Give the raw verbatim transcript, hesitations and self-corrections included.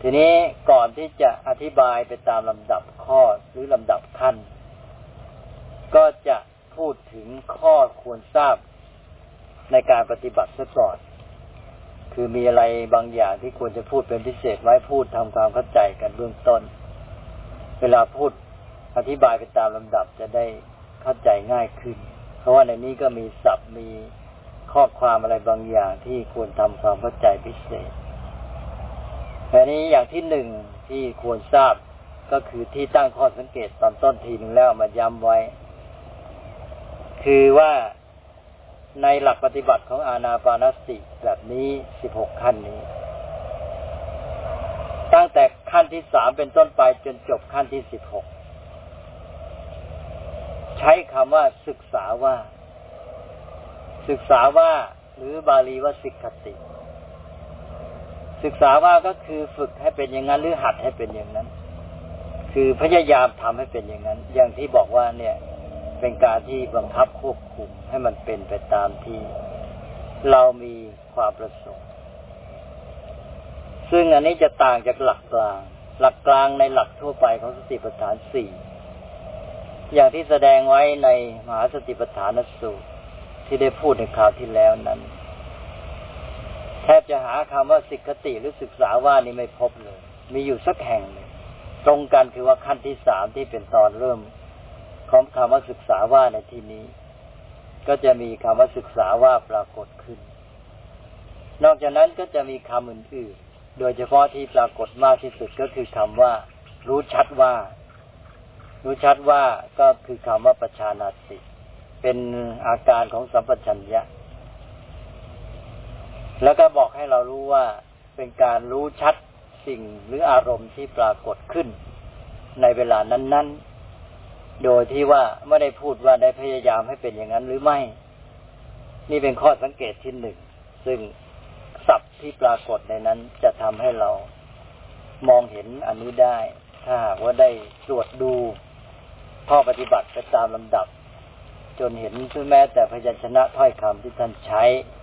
ทีนี้ก่อนที่จะอธิบายไปตามลำดับข้อหรือลำดับขั้นก็จะพูดถึงข้อควรทราบในการปฏิบัติซะก่อนคือมีอะไรบางอย่างที่ควรจะพูดเป็นพิเศษไว้พูดทำความเข้าใจกันเบื้องต้นเวลาพูดอธิบายไปตามลำดับจะได้เข้าใจง่ายขึ้นเพราะว่าในนี้ก็มีศัพท์มีข้อความอะไรบางอย่างที่ควรทำความเข้าใจพิเศษอันนี้อย่างที่หนึ่งที่ควรทราบก็คือที่ตั้งข้อสังเกตตอนต้นทีหนึ่งแล้วมาย้ำไว้คือว่าในหลักปฏิบัติของอานาปานสติแบบนี้สิบหกขั้นนี้ตั้งแต่ขั้นที่สามเป็นต้นไปจนจบขั้นที่สิบหกใช้คำว่าศึกษาว่าศึกษาว่าหรือบาลีว่าสิกขติศึกษาว่าก็คือฝึกให้เป็นอย่างนั้นหรือหัดให้เป็นอย่างนั้นคือพยายามทำให้เป็นอย่างนั้นอย่างที่บอกว่าเนี่ยเป็นการที่บังคับควบคุมให้มันเป็นไปตามที่เรามีความประสงค์ซึ่งอันนี้จะต่างจากหลักกลางหลักกลางในหลักทั่วไปของสติปัฏฐานสี่อย่างที่แสดงไว้ในมหาสติปัฏฐานสูตรที่ได้พูดในคราวที่แล้วนั้นแทบจะหาคำว่าสิกขติหรือศึกษาว่านี่ไม่พบเลยมีอยู่สักแห่งหนึ่งตรงกันคือว่าขั้นที่สามที่เป็นตอนเริ่มของคำว่าศึกษาว่าในที่นี้ก็จะมีคำว่าศึกษาว่าปรากฏขึ้นนอกจากนั้นก็จะมีคำอื่นๆโดยเฉพาะที่ปรากฏมากที่สุดก็คือคำว่ารู้ชัดว่ารู้ชัดว่าก็คือคำว่าปัจฉานาติเป็นอาการของสัมปชัญญะแล้วก็บอกให้เรารู้ว่าเป็นการรู้ชัดสิ่งหรืออารมณ์ที่ปรากฏขึ้นในเวลานั้นๆโดยที่ว่าไม่ได้พูดว่าได้พยายามให้เป็นอย่างนั้นหรือไม่นี่เป็นข้อสังเกตที่หนึ่งซึ่งศัพท์ที่ปรากฏในนั้นจะทำให้เรามองเห็นอันนี้ได้ถ้าหากว่าได้ตรวจดูข้อปฏิบัติไปตามลำดับจนเห็นแม้แต่พยัญชนะถ้อยคำที่ท่านใช้